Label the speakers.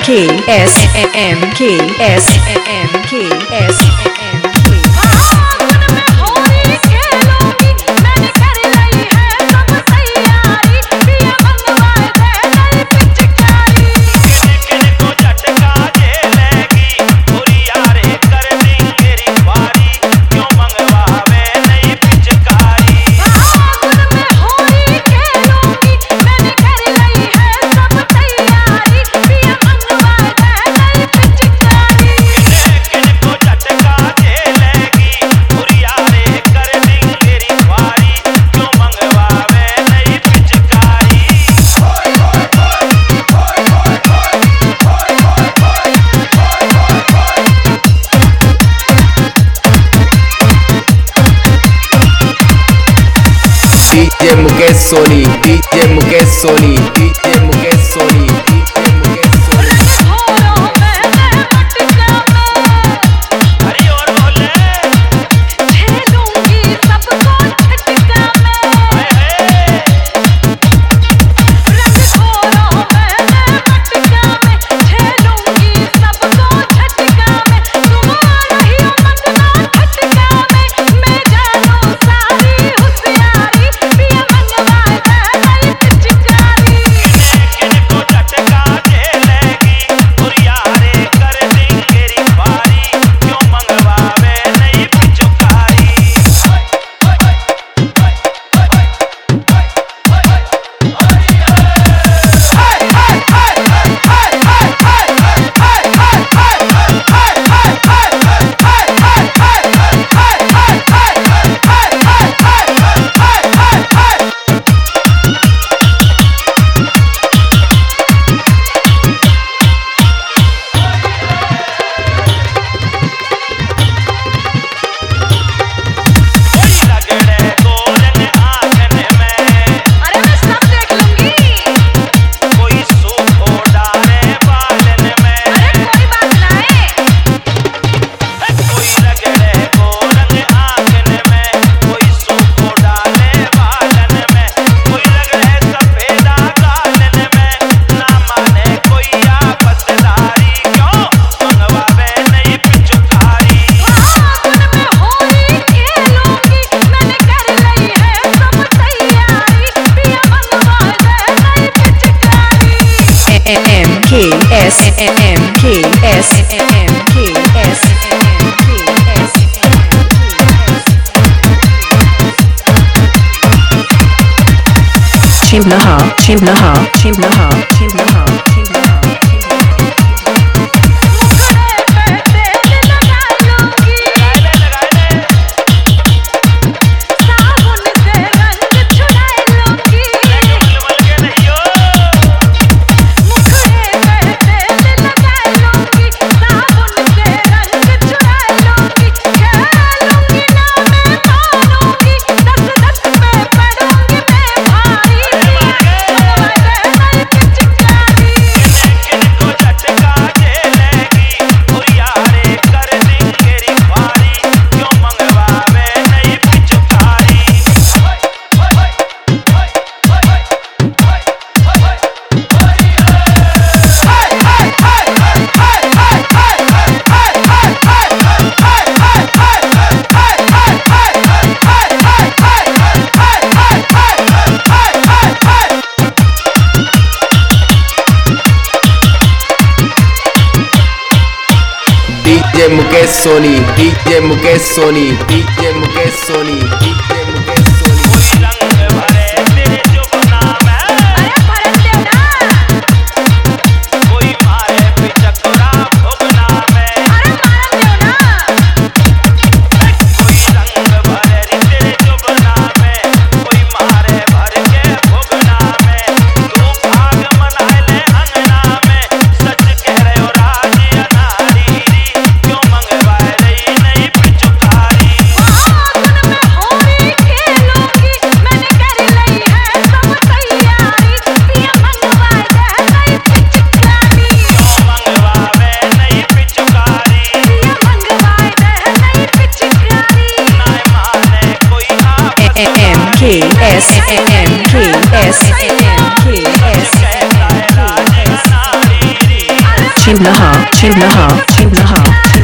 Speaker 1: K S M K S M K S M K
Speaker 2: DJ Mukesh Soni, DJ Mukesh Soni, DJ Mukesh Soni, DJ Mukesh Soni।
Speaker 3: हरी और बोले झेलूंगी सबको झटका में रंग घोरों में मटका में झेलूंगी सबको झटका में तुम आ रही हो मंगना झटका में मैं जानू सारी होशियारी पिया मंगवाए नई पिचकारी किनको झटका झेलेगी और यारे कर देंगे रिवारी क्यों मंगवावे नई पिचकारी लगड़े गोरन आंगन में अरे मैं सब देख लूंगी कोई सूखो डाले बालन में अरे कोई बात ना है कोई लगड़े गोरन आंगन में कोई सूखो डाले बालन में कोई लगड़े सफेदा गालन में ना माने कोई आपसदारी क्यों मंगवावे नई पिचकारी आंगन में होली खेलूंगी मैंने कर ली है सब तैयारी पिया मंगवाए नई पिचकारी
Speaker 1: M K S M K S M K S M K S Chimlaha Chimlaha Chimlaha Chimlaha Chimlaha
Speaker 3: मुखड़े पे तेल लगा लूंगी साबुन से रंग छुड़ा लूंगी मुखड़े पे तेल लगा लूंगी साबुन से रंग छुड़ा लूंगी खेलूंगी ना मैं मानूंगी दस दस पे पड़ूंगी मैं भारी मंगवाए नई पिचकारी किनको झटका झेलेगी और यारे कर देंगे रिवारी क्यों मंगवावे नई पिचकारी
Speaker 2: DJ Mukesh Soni, DJ Mukesh Soni, DJ Mukesh Soni, DJ Mukesh Soni।
Speaker 3: कोई रंग भरे तेरे जुबाना में अरे भरन दे ना कोई मारे पिचकरा भोगना में अरे मारन दे ना कोई रंग भरे तेरे जुबाना में कोई मारे भर के भोगना में तू भाग मनाए ले अंगना में सच कह रहे हो राजी अनारी क्यों मंगवाए रही नई पिचकारी आंगन में होली खेलूंगी मैंने कर ली है सब तैयारी पिया मंगवाए नई पिचकारी क्यों मंगवावे नई पिचकारी पिया मंगवाए नई पिचकारी ना माने कोई आपस
Speaker 1: M K S M K S M K S M K S Chinnaha, Chinnaha, Chinnaha, Chinnaha.